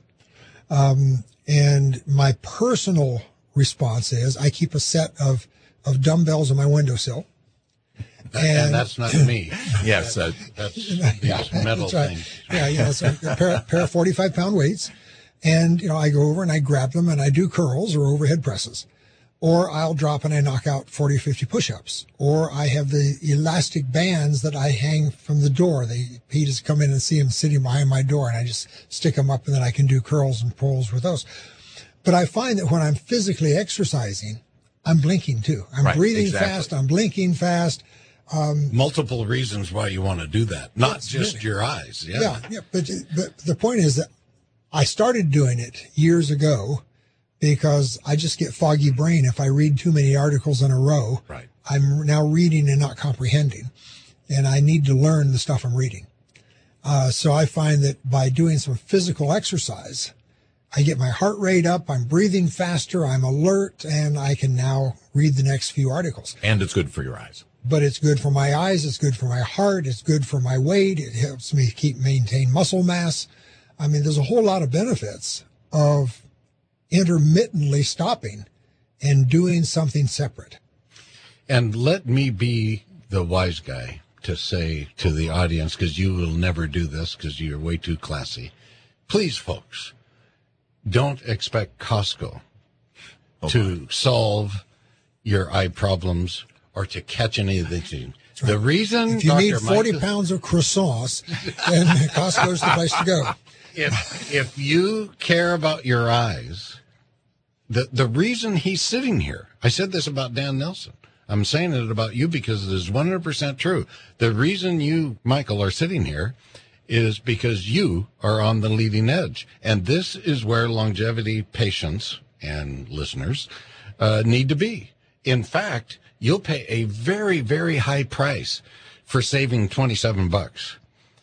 And my personal response is I keep a set of dumbbells on my windowsill. And that's not me. Yes. That's these metal things. Yeah. So a pair of 45-pound weights. And, I go over and I grab them and I do curls or overhead presses. Or I'll drop and I knock out 40 or 50 push-ups. Or I have the elastic bands that I hang from the door. Pete has come in and see them sitting behind my door, and I just stick them up, and then I can do curls and pulls with those. But I find that when I'm physically exercising, I'm blinking too. I'm breathing fast. I'm blinking fast. Multiple reasons why you want to do that, not just really your eyes. Yeah. But the point is that I started doing it years ago because I just get foggy brain if I read too many articles in a row. Right. I'm now reading and not comprehending, and I need to learn the stuff I'm reading. So I find that by doing some physical exercise, I get my heart rate up, I'm breathing faster, I'm alert, and I can now read the next few articles. And it's good for your eyes. But it's good for my eyes, it's good for my heart, it's good for my weight, it helps me maintain muscle mass. I mean, there's a whole lot of benefits of intermittently stopping and doing something separate. And let me be the wise guy to say to the audience, because you will never do this because you're way too classy. Please, folks, don't expect Costco to solve your eye problems or to catch any of these things. Right. The reason if you need 40 pounds of croissants, then Costco's the place to go. If you care about your eyes, the reason he's sitting here, I said this about Dan Nelson. I'm saying it about you because it is 100% true. The reason you, Michael, are sitting here is because you are on the leading edge. And this is where longevity patients and listeners need to be. In fact, you'll pay a very, very high price for saving $27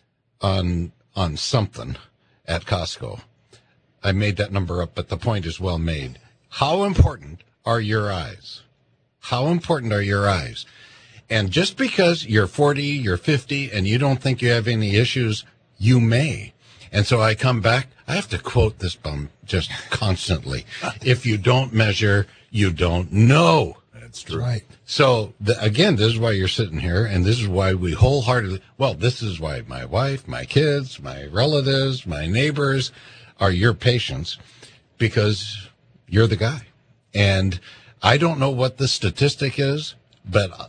on something at Costco. I made that number up, but the point is well made. How important are your eyes? How important are your eyes? And just because you're 40, you're 50, and you don't think you have any issues, you may. And so I come back, I have to quote this bum just constantly. If you don't measure, you don't know. That's true. Right. So, again, this is why you're sitting here, and this is why we wholeheartedly, this is why my wife, my kids, my relatives, my neighbors are your patients, because you're the guy. And I don't know what the statistic is, but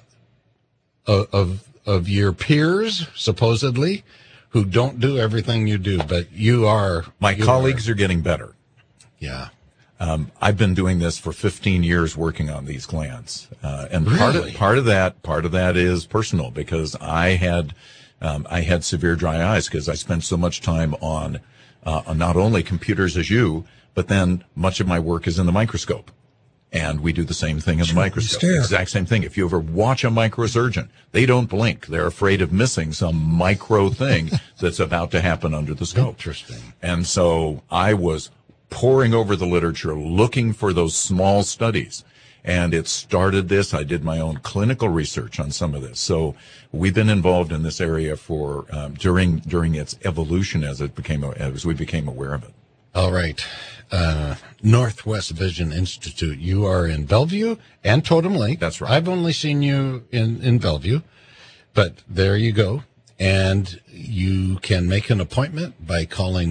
of your peers, supposedly, who don't do everything you do, but you are. My colleagues are getting better. Yeah. I've been doing this for 15 years, working on these glands, and really? part of that is personal, because I had severe dry eyes because I spent so much time on not only computers as you, but then much of my work is in the microscope, and we do the same thing in the microscope. The exact same thing. If you ever watch a microsurgeon, they don't blink. They're afraid of missing some micro thing that's about to happen under the scope. Interesting. And so I was poring over the literature, looking for those small studies. And it started this. I did my own clinical research on some of this. So we've been involved in this area for during its evolution as we became aware of it. All right. Northwest Vision Institute. You are in Bellevue and Totem Lake. That's right. I've only seen you in Bellevue, but there you go. And you can make an appointment by calling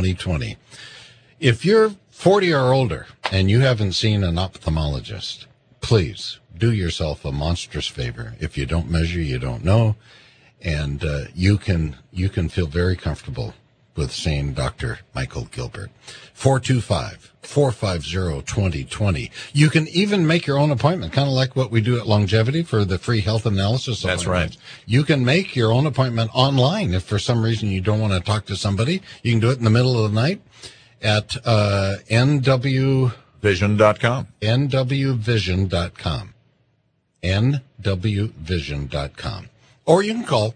425-450-2020. If you're 40 or older and you haven't seen an ophthalmologist, please do yourself a monstrous favor. If you don't measure, you don't know. And you can feel very comfortable with seeing Dr. Michael Gilbert. 425-450-2020. You can even make your own appointment, kind of like what we do at Longevity for the free health analysis. That's right. You can make your own appointment online. If for some reason you don't want to talk to somebody, you can do it in the middle of the night at nwvision.com. nwvision.com. nwvision.com. Or you can call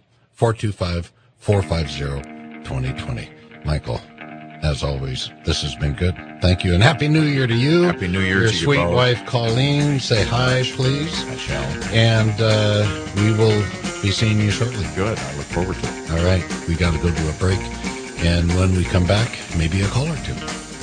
425-450-2020. Michael, as always, this has been good. Thank you, and Happy New Year to you. Happy New Year Your to you, sweet both. wife, Colleen. Say hi, please. I shall. And we will be seeing you shortly. Good. I look forward to it. All right. We got to go do a break. And when we come back, maybe a call or two.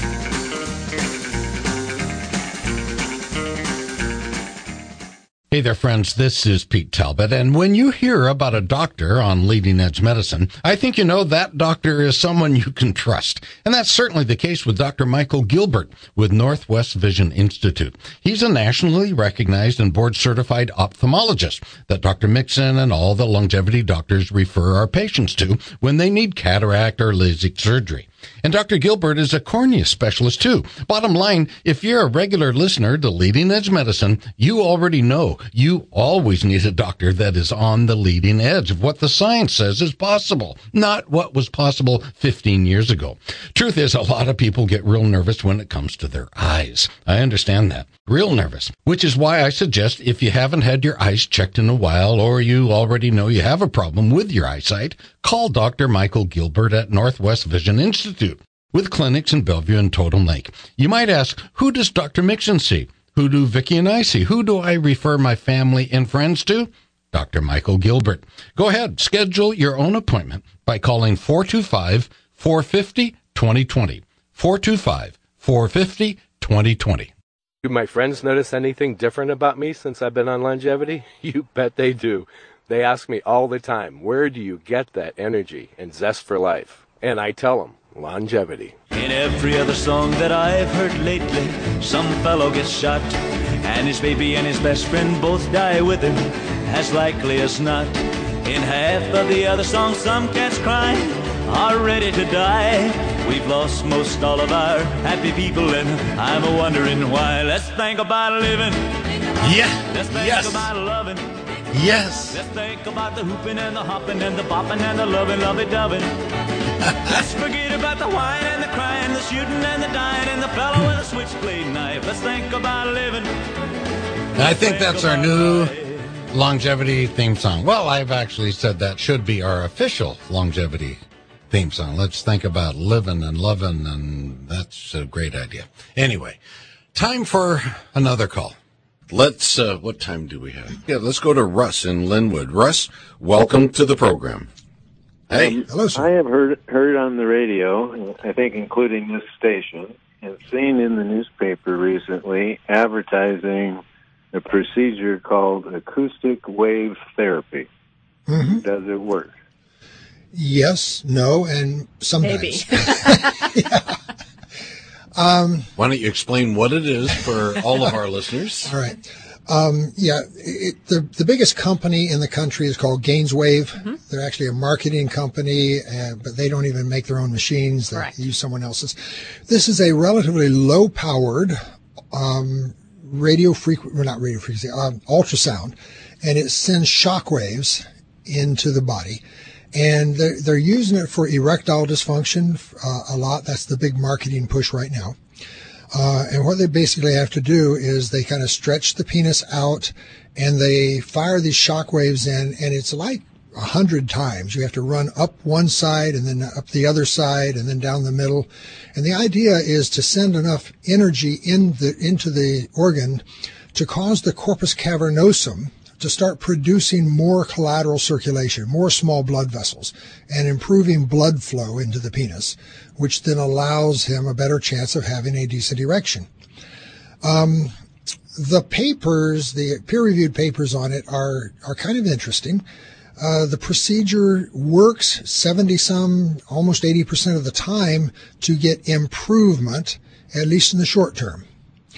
Hey there, friends. This is Pete Talbot. And when you hear about a doctor on Leading Edge Medicine, I think you know that doctor is someone you can trust. And that's certainly the case with Dr. Michael Gilbert with Northwest Vision Institute. He's a nationally recognized and board-certified ophthalmologist that Dr. Mixon and all the longevity doctors refer our patients to when they need cataract or LASIK surgery. And Dr. Gilbert is a cornea specialist, too. Bottom line, if you're a regular listener to Leading Edge Medicine, you already know you always need a doctor that is on the leading edge of what the science says is possible, not what was possible 15 years ago. Truth is, a lot of people get real nervous when it comes to their eyes. I understand that. Real nervous, which is why I suggest if you haven't had your eyes checked in a while or you already know you have a problem with your eyesight, call Dr. Michael Gilbert at Northwest Vision Institute with clinics in Bellevue and Totem Lake. You might ask, who does Dr. Mixon see? Who do Vicki and I see? Who do I refer my family and friends to? Dr. Michael Gilbert. Go ahead, schedule your own appointment by calling 425-450-2020. 425-450-2020. Do my friends notice anything different about me since I've been on Longevity? You bet they do. They ask me all the time, where do you get that energy and zest for life? And I tell them, Longevity. In every other song that I've heard lately, some fellow gets shot, and his baby and his best friend both die with him, as likely as not. In half of the other songs, some cats crying are ready to die. We've lost most all of our happy people, and I'm a-wondering why. Let's think about living. Yeah. Let's think about loving. Yes. Let's think about the hooping and the hopping and the bopping and the loving, lovey-doving. Let's forget about the whine and the crying, the shooting and the dying, and the fellow with a switchblade knife. Let's think about living. I think that's our new Longevity theme song. Well, I've actually said that should be our official Longevity theme song. Let's think about living and loving, and that's a great idea. Anyway, time for another call. Let's, what time do we have? Yeah, let's go to Russ in Linwood. Russ, welcome to the program. Hey. Hello, sir. I have heard on the radio, I think including this station, and seen in the newspaper recently advertising a procedure called acoustic wave therapy. Mm-hmm. Does it work? Yes, no, and sometimes. Maybe. Why don't you explain what it is for all of our listeners? All right. The biggest company in the country is called Gainswave. Mm-hmm. They're actually a marketing company, but they don't even make their own machines. They use someone else's. This is a relatively low-powered ultrasound, and it sends shock waves into the body. And they're using it for erectile dysfunction a lot. That's the big marketing push right now. And what they basically have to do is they kind of stretch the penis out and they fire these shock waves in, and it's like 100 times. You have to run up one side and then up the other side and then down the middle. And the idea is to send enough energy into the organ to cause the corpus cavernosum to start producing more collateral circulation, more small blood vessels, and improving blood flow into the penis, which then allows him a better chance of having a decent erection. The papers, the peer-reviewed papers on it are kind of interesting. The procedure works 70-some, almost 80% of the time to get improvement, at least in the short term.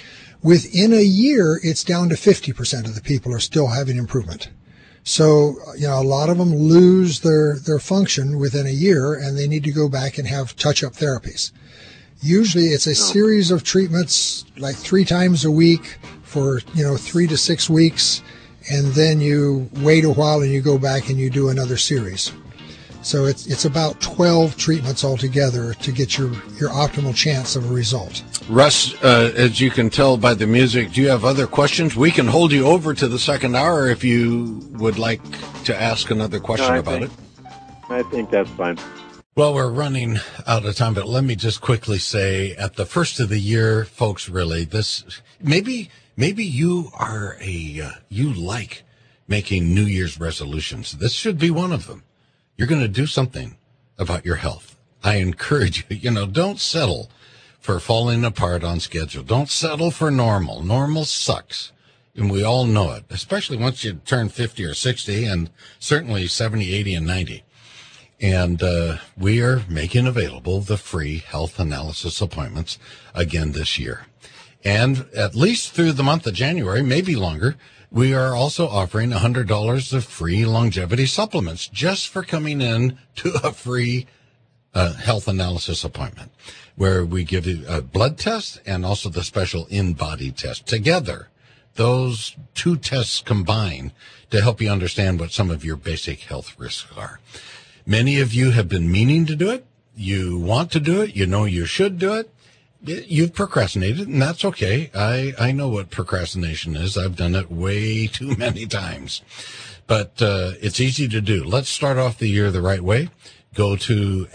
Within a year, it's down to 50% of the people are still having improvement. So, a lot of them lose their function within a year, and they need to go back and have touch-up therapies. Usually it's a series of treatments, like 3 times a week for, 3 to 6 weeks, and then you wait a while and you go back and you do another series. So it's about 12 treatments altogether to get your optimal chance of a result. Russ, as you can tell by the music, do you have other questions? We can hold you over to the second hour if you would like to ask another question about it. I think that's fine. Well, we're running out of time, but let me just quickly say, at the first of the year, folks, really, this maybe you are you like making New Year's resolutions. This should be one of them. You're going to do something about your health. I encourage you, don't settle for falling apart on schedule. Don't settle for normal. Normal sucks. And we all know it, especially once you turn 50 or 60 and certainly 70, 80, and 90. And we are making available the free health analysis appointments again this year. And at least through the month of January, maybe longer, we are also offering $100 of free longevity supplements just for coming in to a free health analysis appointment, where we give you a blood test and also the special in-body test. Together, those 2 tests combine to help you understand what some of your basic health risks are. Many of you have been meaning to do it. You want to do it. You know you should do it. You've procrastinated, and that's okay. I know what procrastination is. I've done it way too many times. But it's easy to do. Let's start off the year the right way. Go to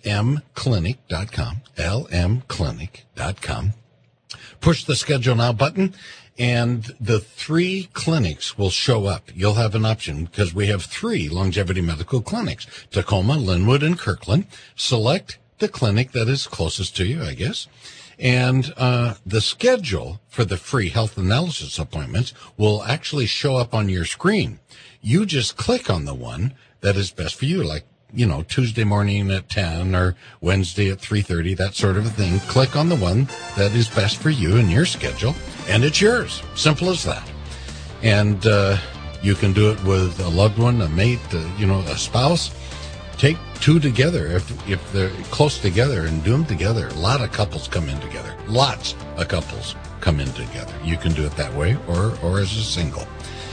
lmclinic.com, lmclinic.com. Push the Schedule Now button, and the 3 clinics will show up. You'll have an option because we have 3 longevity medical clinics, Tacoma, Linwood, and Kirkland. Select the clinic that is closest to you, I guess. And the schedule for the free health analysis appointments will actually show up on your screen. You just click on the one that is best for you, like, Tuesday morning at 10 or Wednesday at 3:30, that sort of a thing. Click on the one that is best for you and your schedule, and it's yours. Simple as that. And you can do it with a loved one, a mate, a spouse. Take 2 together if they're close together and do them together. A lot of couples come in together. Lots of couples come in together. You can do it that way or as a single.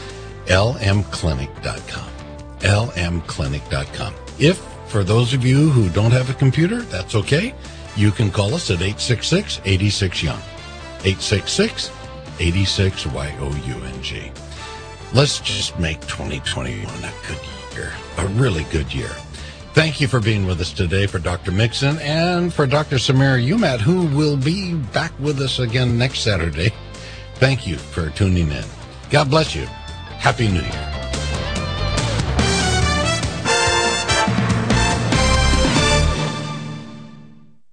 lmclinic.com. lmclinic.com. If, for those of you who don't have a computer, that's okay. You can call us at 866-86-YOUNG. 866-86-YOUNG. Let's just make 2021 a good year, a really good year. Thank you for being with us today, for Dr. Mixon and for Dr. Samara Umat, who will be back with us again next Saturday. Thank you for tuning in. God bless you. Happy New Year.